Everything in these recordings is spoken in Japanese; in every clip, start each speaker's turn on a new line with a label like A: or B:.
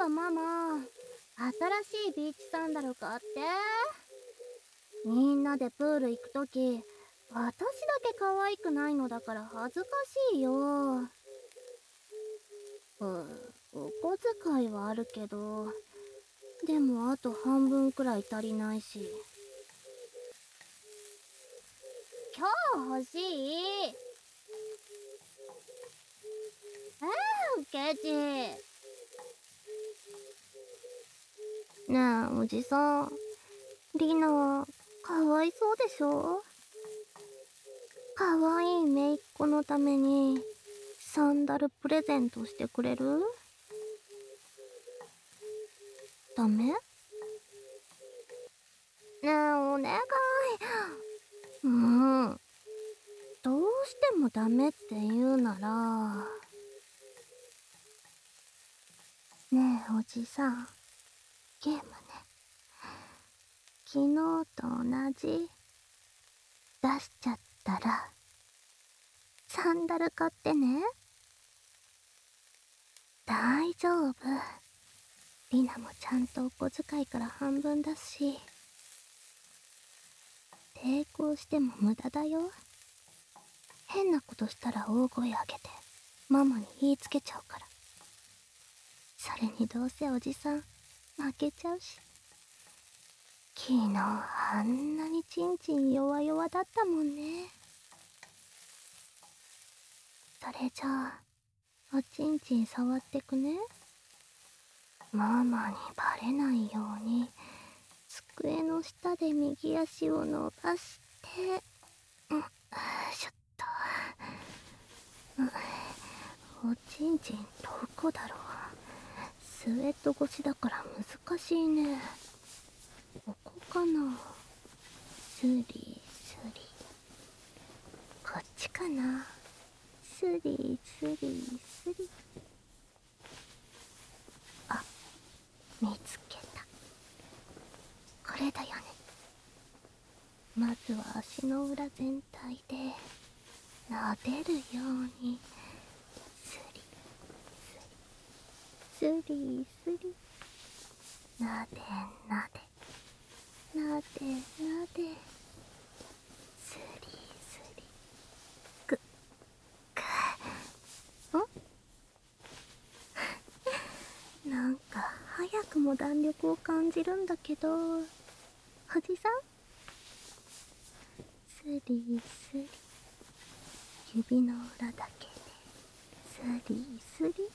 A: かママ、新しいビーチサンダル買って。みんなでプール行くとき、私だけ可愛くないのだから恥ずかしいよ。お小遣いはあるけど、でもあと半分くらい足りないし。今日欲しい。ケチ。ねえ、おじさん。リナ、かわいそうでしょ？かわいい姪っ子のために、サンダルプレゼントしてくれる？ダメ？ねえ、お願い。どうしてもダメって言うなら。ねえ、おじさん。ゲームね。昨日と同じ。出しちゃったら、サンダル買ってね。大丈夫。リナもちゃんとお小遣いから半分だし。抵抗しても無駄だよ。変なことしたら大声あげて、ママに言いつけちゃうから。それにどうせおじさん、負けちゃうし。昨日あんなにチンチン弱々だったもんね。それじゃあ、おちんちん触ってくね。ママにバレないように、机の下で右足を伸ばして、しょっと。おちんちんどこだろう。スウェット越しだから難しいね。ここかな。スリスリ。こっちかな。スリスリスリ。あ、見つけた。これだよね。まずは足の裏全体で撫でるようにスリスリスリスリ。なでなでなでなでスリスリ。ぐんなんか早くも弾力を感じるんだけど、おじさん。スリスリ。指の裏だけでスリスリ。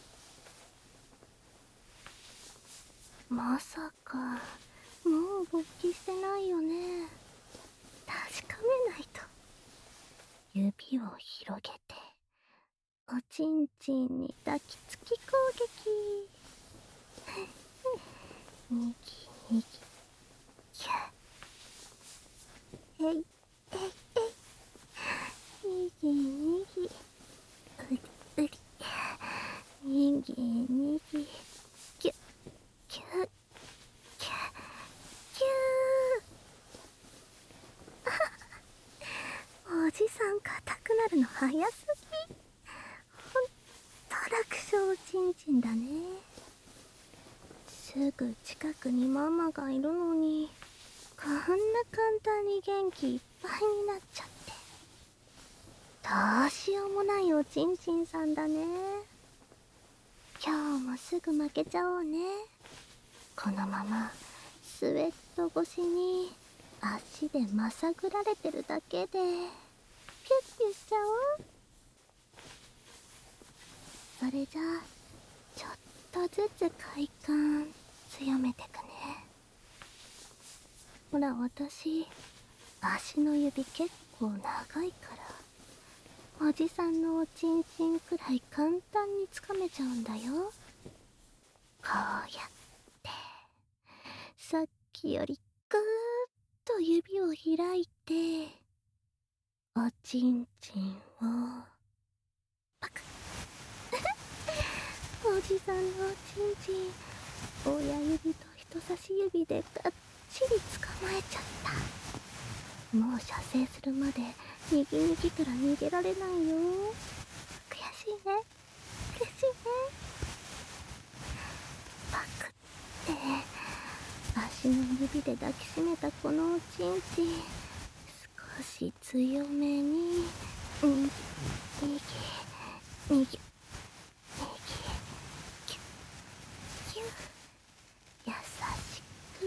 A: まさかもう勃起してないよね。確かめないと。指を広げておちんちんに抱きつき攻撃。にぎにぎキュえいえいえい。にぎにぎうりうり。にぎにぎキュキュキュキュー。おじさん硬くなるの早すぎ。ほんと楽勝ちんちんだね。すぐ近くにママがいるのに、こんな簡単に元気いっぱいになっちゃって。どうしようもないおちんちんさんだね。今日もすぐ負けちゃおうね。このままスウェット越しに足でまさぐられてるだけでピュッピュしちゃおう。それじゃあちょっとずつ快感強めてくね。ほら私足の指結構長いから、おじさんのおちんちんくらい簡単につかめちゃうんだよ。こうやってさっきよりぐーっと指を開いて、おちんちんをパクッ。おじさんのおちんちん、親指と人差し指でがっちり捕まえちゃった。もう射精するまで右に来たら逃げられないよ。悔しいね悔しいね。 パクって足の指で抱きしめたこのおちんちん、少し強めににぎにぎにぎにぎ、キュッキュッ、優しく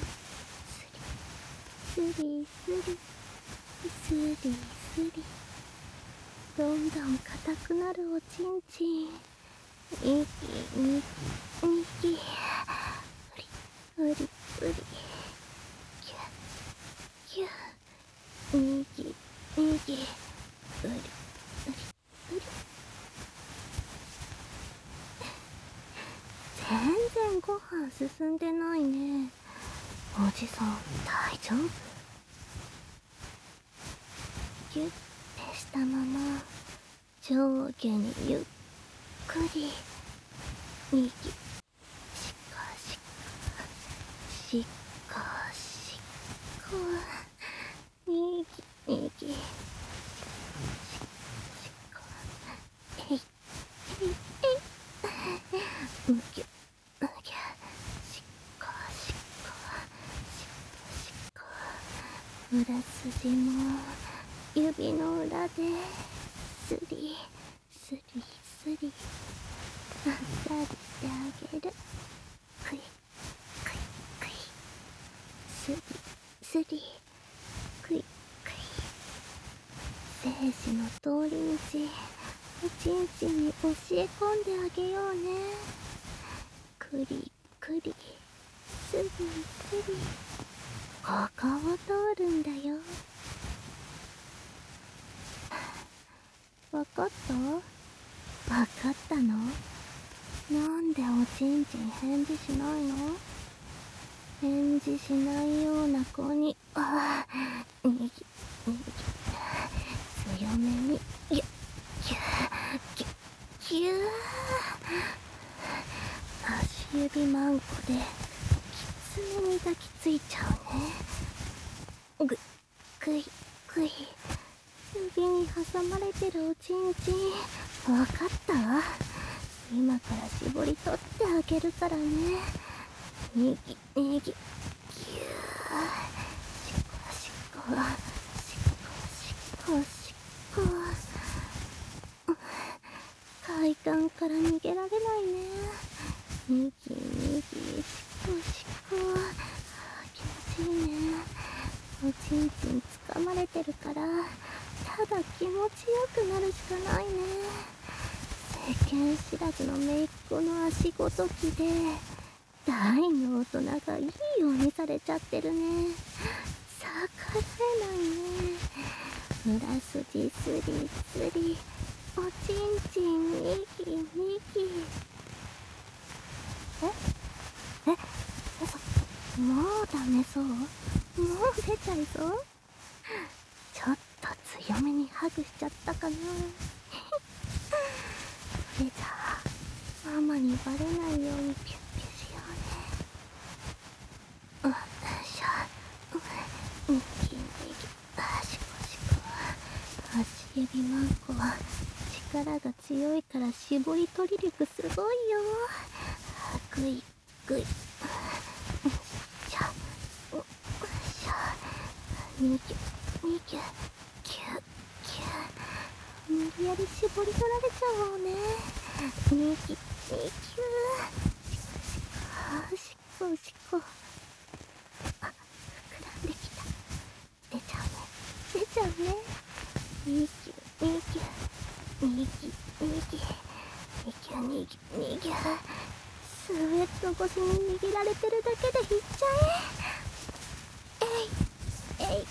A: スリスリスリスリスリ、どんどん硬くなるおちんちん、にぎにぎにぎ、うりうりうり、キュッキュッ、にぎにぎ、うりうりうり。全然ご飯進んでないね。おじさん大丈夫？ギュッてしたまま上下にゆっくりにぎ、しかしかしかしか、にぎにぎ、しかえいえいえい、むぎゅむぎゅ、しかしかしか、裏筋も指の裏ですりすりすりマッサージしてあげる。クイクイクイ、すりすり、クイクイ、生死の通り道おちんちんに教え込んであげようね。クリクリ、スリスリ、ここを通るんだよ。わかった？わかったの？なんでおちんちん返事しないの？返事しないような子に、にぎにぎ、強めにギュッギュッギュッギュー、足指マンコできつめに抱きついちゃうね。ぐぐいぐい、指に挟まれてるおちんちん、わかった？今から絞り取ってあげるからね。にぎにぎ、ぎゅー、しこしこしこしこしこ、快感から逃げられないね。にぎにぎ、しこしこ、気持ちいいね。おちんちん掴まれてるから、ただ気持ちよくなるしかないね。世間知らずの姪っ子の足ごときで大の大人がいいようにされちゃってるね。逆らえないね。裏筋スリスリ、おちんちんにぎにぎ。え嘘、もうダメそう？もう出ちゃいそう？ちょっと強めにハグしちゃったかな。それじゃあママにバレないようにピュッピュしようね。よいしょ、にぎにぎ、しこしこ、足指マンコは力が強いから絞り取り力すごいよ。グイグイ、よいしょよいしょ、にぎにぎ、キュッキュッ、無理やり絞り取られちゃおうね。にぎにぎゅー、しこしこ、あ、膨らんできた。出ちゃうね、出ちゃうね。にぎにぎにぎにぎにぎにぎにぎ、スウェット越しに握られてるだけでいっちゃえ。えいえいえいえい、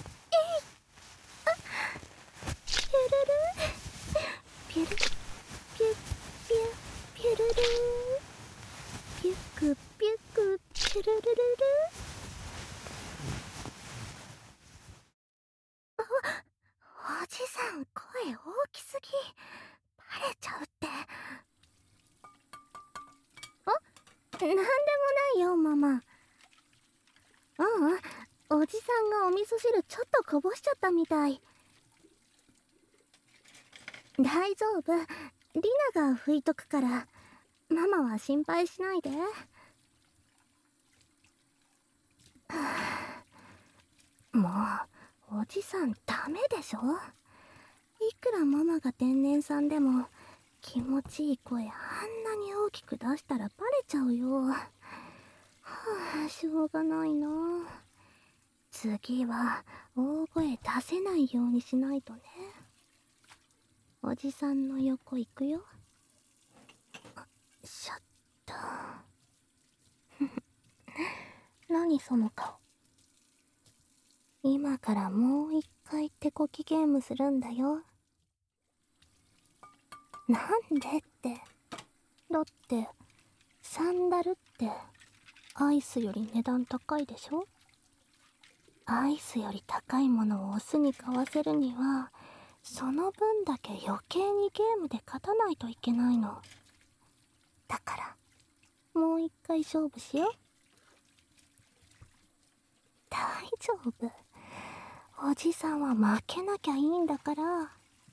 A: ピュルル、ピュルピュピュピュルル、ピュクピュクピュルルルル。おじさん声大きすぎ、バレちゃうって。なんでもないよママ。おじさんがお味噌汁ちょっとこぼしちゃったみたい。大丈夫、リナが拭いとくから。 ママは心配しないで。もう、おじさんダメでしょ。いくらママが天然さんでも、気持ちいい声あんなに大きく出したらバレちゃうよ。はあ、しょうがないな。次は、大声出せないようにしないとね。おじさんの横行くよ。シャッと。何その顔。今からもう一回手こきゲームするんだよ。なんでって。だって、サンダルってアイスより値段高いでしょ。アイスより高いものをオスに買わせるには、その分だけ余計にゲームで勝たないといけないの。だから、もう一回勝負しよう。大丈夫。おじさんは負けなきゃいいんだから。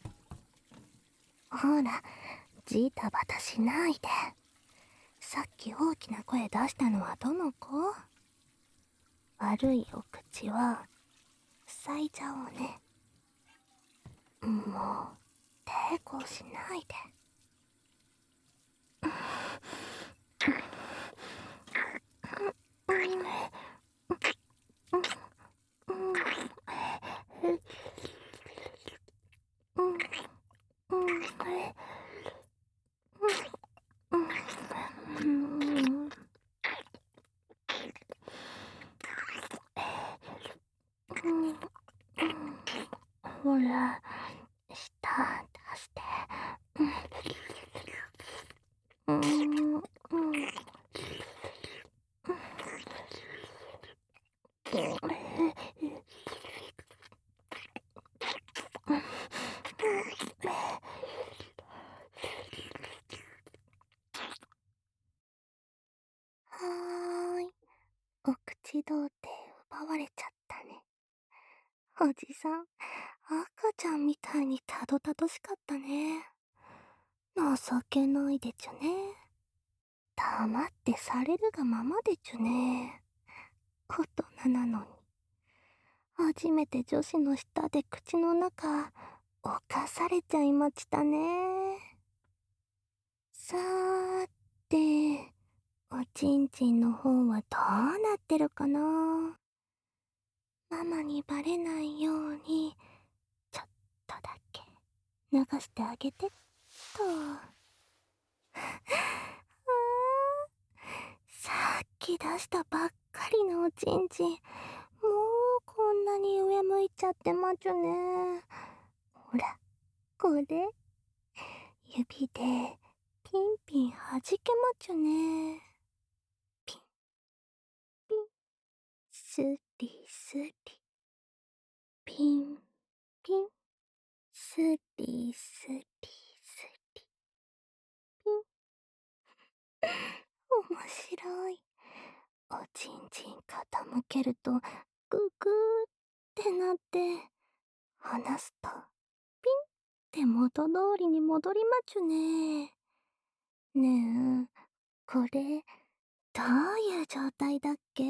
A: ほら、ジタバタしないで。さっき大きな声出したのはどの子？悪いお口は、塞いじゃおうね。もう、抵抗しないで。ほら、舌出して。はーい。お口童貞奪われちゃったね。おじさん、赤ちゃんみたいにたどたどしかったね。情けないでちゅね。黙ってされるがままでちゅね。大人なのに。初めて女子の舌で口の中、侵されちゃいましたね。さーて、おちんちんの方はどうなってるかな。ママにバレないように、ちょっとだけ流してあげてっと。さっき出したばっかりのおちんちん、もうこんなに上向いちゃってまちゅね。ほら、これ、指でピンピン弾けまちゅね。ピン、ピン、スリスリ。ピン、ピン、スリスリスリ。ピン。面白い。おちんちん傾けると、ググーってなって、離すと、ピンって元通りに戻りまちゅね。ねえ、これ、どういう状態だっけ？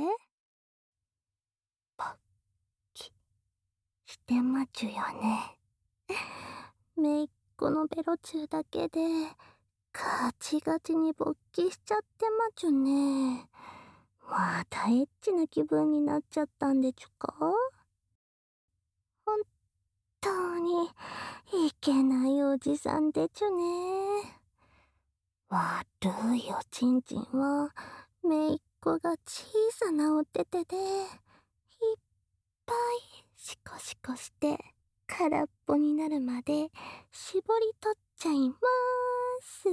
A: ポッキしてまちゅよね。めいっ子のベロチューだけで、ガチガチに勃起しちゃってまちゅね。またエッチな気分になっちゃったんでちゅか？本当に、いけないおじさんでちゅね。悪いおちんちんは、めいっ子が小さなお手手で、いっぱいシコシコして、空っぽになるまで、絞り取っちゃいまーす。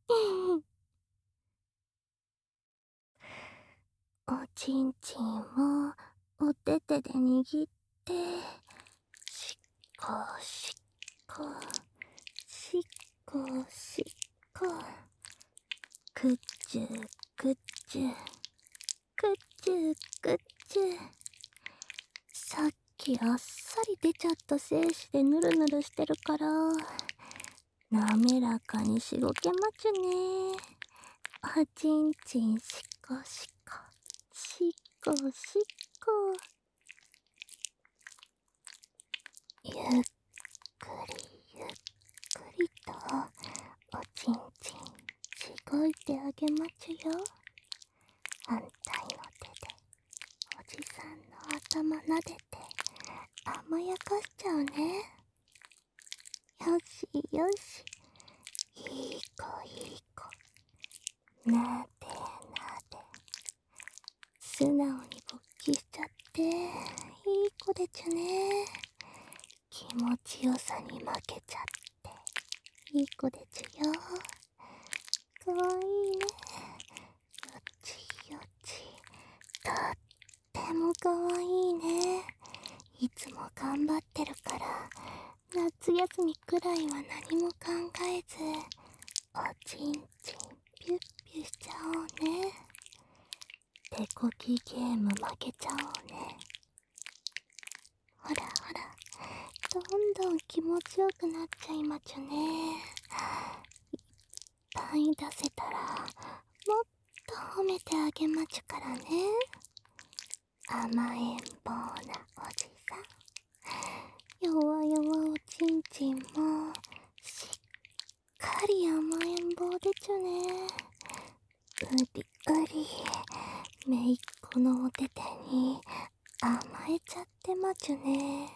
A: おちんちんを、お手手で握って、しっこしっこ、しっこしっこ、くっちゅくっちゅ、くっちゅくっちゅ。さっきあっさり出ちゃった精子でヌルヌルしてるから、滑らかにしごけまちゅね。 おちんちんしこしこ、しこしこ。ゆっくりゆっくりとおちんちんしごいてあげまちゅよ。反対の手でおじさんの頭撫でて甘やかしちゃうね。よしよし、いい子いい子、なでなで、素直に勃起しちゃっていい子でちゅね。気持ちよさに負けちゃっていい子でちゅよ。かわいいね。よちよち、とってもかわいいね。いつも頑張ってるから夏休みくらいは何も考えずおちんちんピュッピュしちゃおうね。手こきゲーム負けちゃおうね。ほらほら、どんどん気持ちよくなっちゃいまちゅね。いっぱい出せたらもっと褒めてあげまちゅからね。甘えん坊なおじさん。弱々おちんちんもしっかり甘えん坊でちゅね。うりうり、めいっ子のおててに甘えちゃってまちゅね。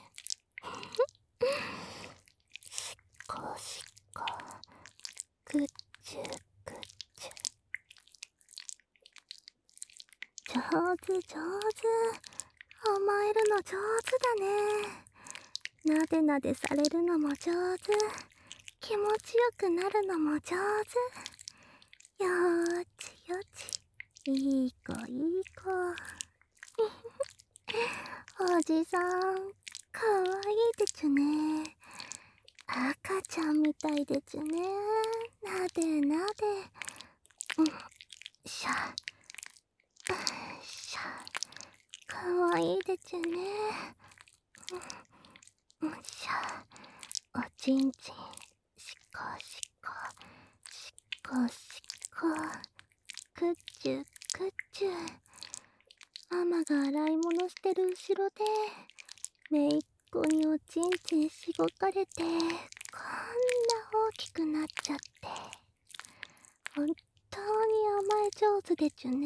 A: しっこしっこ、ぐっちゅぐっちゅ。上手上手、甘えるの上手だね。なでなでされるのも上手、気持ちよくなるのも上手。よーちよち、いい子いい子。おじさんかわいいでちゅね。赤ちゃんみたいでちゅね。なでなで、しゃしゃ、かわいいでちゅね。しゃ、おちんちんしこしこ、しこしこ、くっちゅくっちゅ。ママが洗い物してる後ろでめいっ子におちんちんしごかれてこんな大きくなっちゃって、本当に甘え上手でちゅね。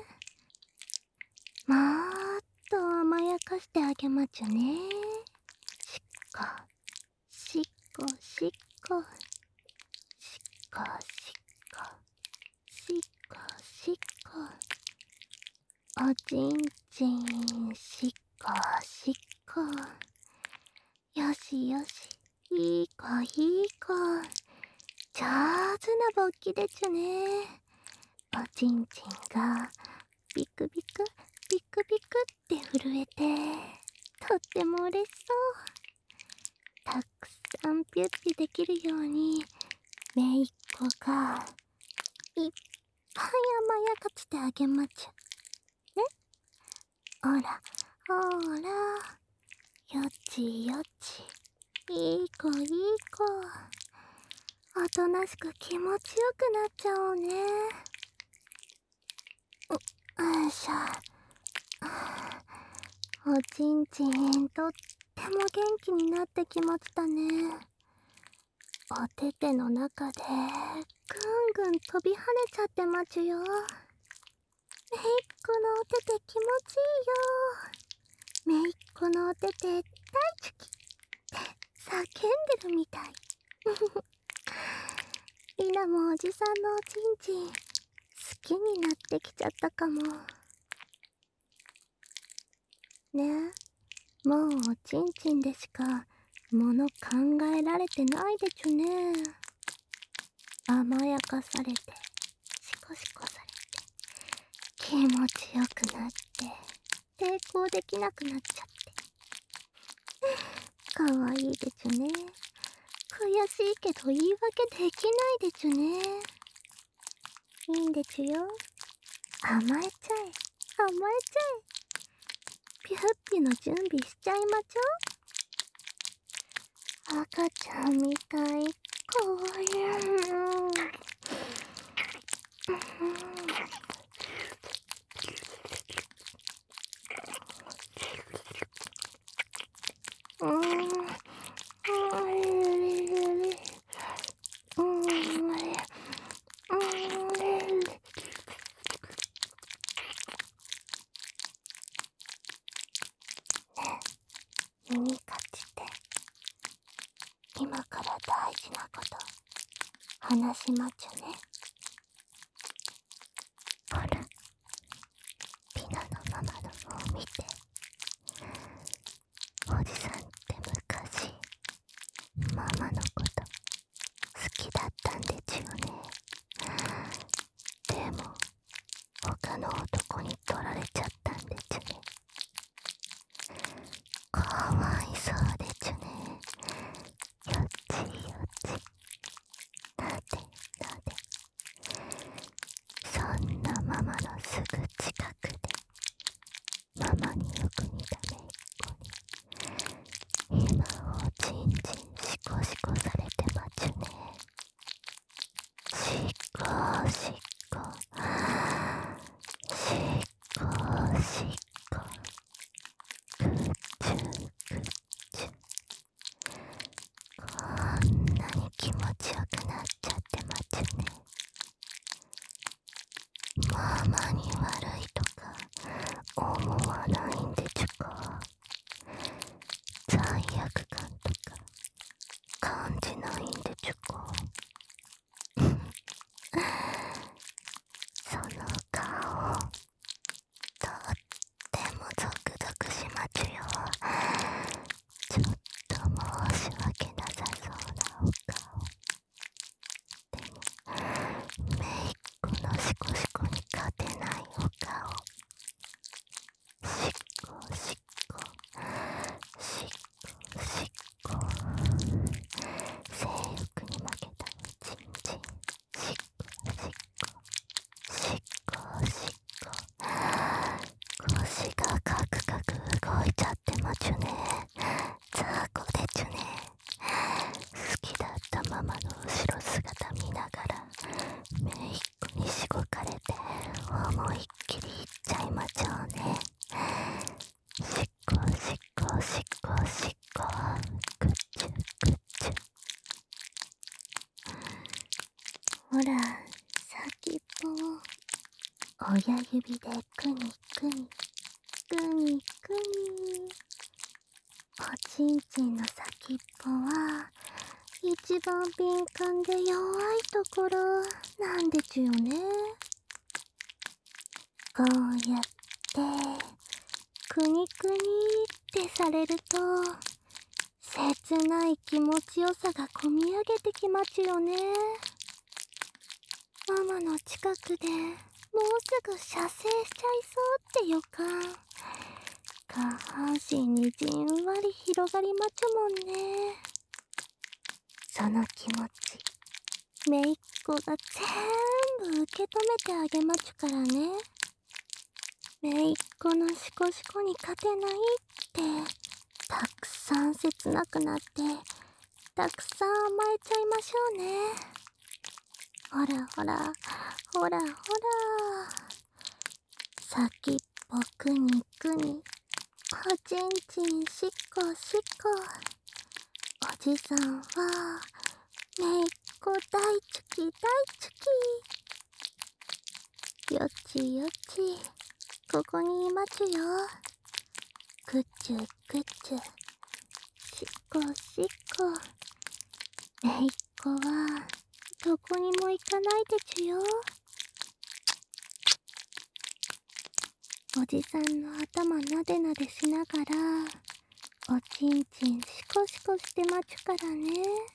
A: もっと甘やかしてあげまちゅね。しっこしっこしっこ、しっこしっこ、しっこしっこ、おちんちんしっこしっこ。よしよし、いい子いい子、上手な勃起でちゅね。おちんちんがビクビクビクビクって震えてとっても嬉しそう。たくさんピュッピュできるようにめいっ子がいっぱい甘やかしてあげまちゅね。ほらほら、よちよち、いい子いい子、おとなしく気持ちよくなっちゃおうね。よいしょ。おちんちんとっても元気になってきましたね。おてての中でぐんぐん飛び跳ねちゃってまちゅよ。めいっ子のおてて気持ちいいよ。めいっ子のおてて大好きって叫んでるみたい。リナもおじさんのおちんちん好きになってきちゃったかもね。もうおちんちんでしかもの考えられてないでちゅね。甘やかされてシコシコされて気持ちよくなって抵抗できなくなっちゃってかわいいでちゅね。悔しいけど言い訳できないでちゅね。いいんでちゅよ。甘えちゃえ甘えちゃえ。ピュッピュの準備しちゃいまちょ。赤ちゃんみたい。かわいい。 話しまちゅね。ほら、ピノのママの方見て。おじさんって昔ママのこと好きだったんでちゅよね。でも他の男に取られちゃったんでちゅね。かわいそうでちゅね。よちよち、なでなで。そんなママのすぐ近くでママによく似ためいっ子に今をちんちんしこしこされてまちゅね。しこしこしこしこ、ぐちゅぐちゅ。こんなに気持ちよくなっちゃってまちゅね。ママに悪いとか思わないんでちゅか。罪悪感とか感じないんでちゅか。その顔とってもゾクゾクしまちゅよ。ちょっと申し訳なさそうなお顔。でもめいっ子のシコシコに勝てないお顔。シコシコシコシコ、性欲に負けたチンチン。シコシコシコシコ、腰がカクカク動いちゃってまちゅね。雑魚でちゅね。好きだったママの後ろ姿見ながらめいっ子にしごかれて思いっきりいっちゃいまちょうね。しこしこしこしこ、ぐちゅぐちゅ。ほら、先っぽを親指でくにくにくにくに。おちんちんの先っぽは一番敏感で弱いところなんでちゅよね。こうやってくにくにってされると切ない気持ちよさがこみ上げてきまちゅよね。ママの近くでもうすぐ射精しちゃいそうって予感。下半身にじんわり広がりまちゅもんね。その気持ちめいっ子が全部受け止めてあげまちゅからね。めいっ子のシコシコに勝てないってたくさん切なくなってたくさん甘えちゃいましょうね。ほらほらほらほら、先っぽくにくに、おちんちんしこしこ。おじさんはめいっ子大チュキ大チュキ。よちよち、ここにいまちゅよ。ぐちゅぐちゅ、しこしこ。めいっ子はどこにも行かないでちゅよ。おじさんの頭なでなでしながらおちんちんシコシコしてまちゅからね。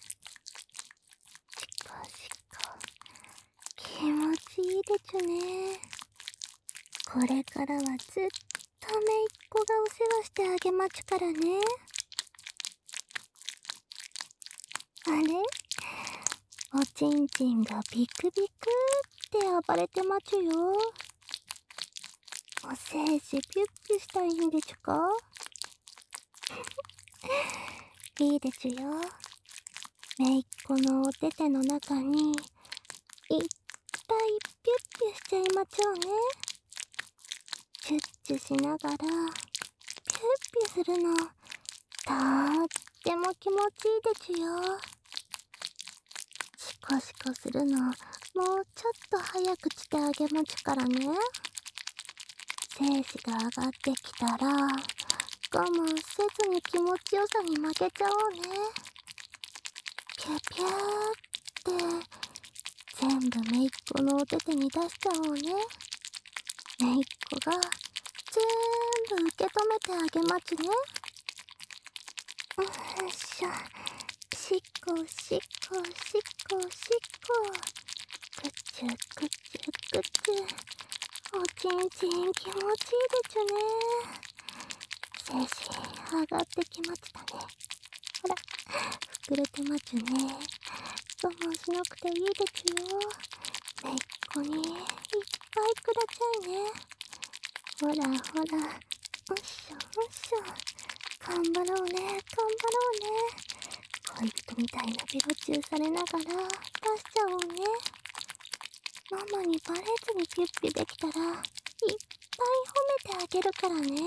A: シコシコ、気持ちいいでちゅね。これからはずっとめいっ子がお世話してあげまちゅからね。あれ、おちんちんがビクビクって暴れてまちゅよ。お精子ピュッピュしたいんでちゅか。いいでちゅよ。めいっ子のおてての中にいっぱいピュッピュしちゃいまちょうね。チュッチュしながらピュッピュするのとっても気持ちいいでちゅよ。シコシコするのもうちょっと早くしてあげまちゅからね。精子が上がってきたら我慢せずに気持ちよさに負けちゃおうね。ピュピューって部めいっ子のお手手に出しちゃおうね。めいっ子が全部受け止めてあげまちね。よっしゃ。しっこしっこしっこしっこ。くちゅくちゅくちゅ。おちんちん気持ちいいでちゅね。精神上がってきましたね。ほら、膨れてまちゅね。我慢しなくていいでちゅよ。めいっ子にいっぱいくれちゃいね。ほらほら、おっしょおっしょ。頑張ろうね、頑張ろうね。恋人みたいなベロチューされながら出しちゃおうね。ママにバレずにピュッピュできたらいっぱい褒めてあげるからね。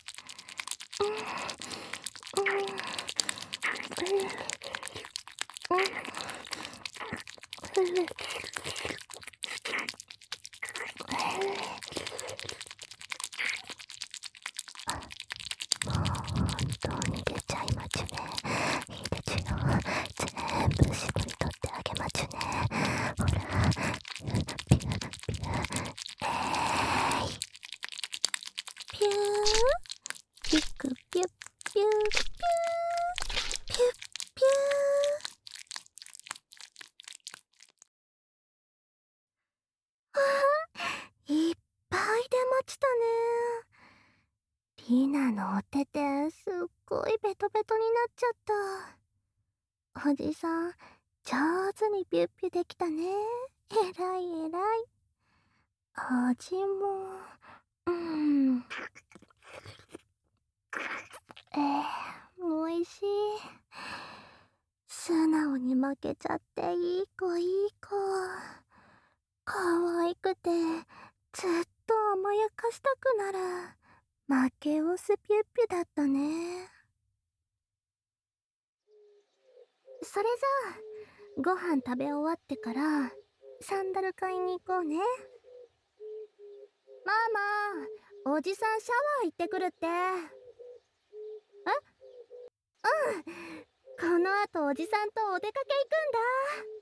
A: もう本当に出ちゃいまちゅね。いいでちゅよ。全部絞り取ってあげまちゅね。ほら、ピュッピュッピュッ。ピューピクピュッピュッピューピュッピュー。いっぱい出ましたね。リナのお手手すっごいベトベトになっちゃった。おじさん上手にピュッピュできたね。えらいえらい。味もおいしい。素直に負けちゃっていい子いい子。可愛くてずっと甘やかしたくなる負けオスピュッピュだったね。それじゃあご飯食べ終わってからサンダル買いに行こうね。ママ、おじさんシャワー行ってくるって。この後おじさんとお出かけ行くんだ。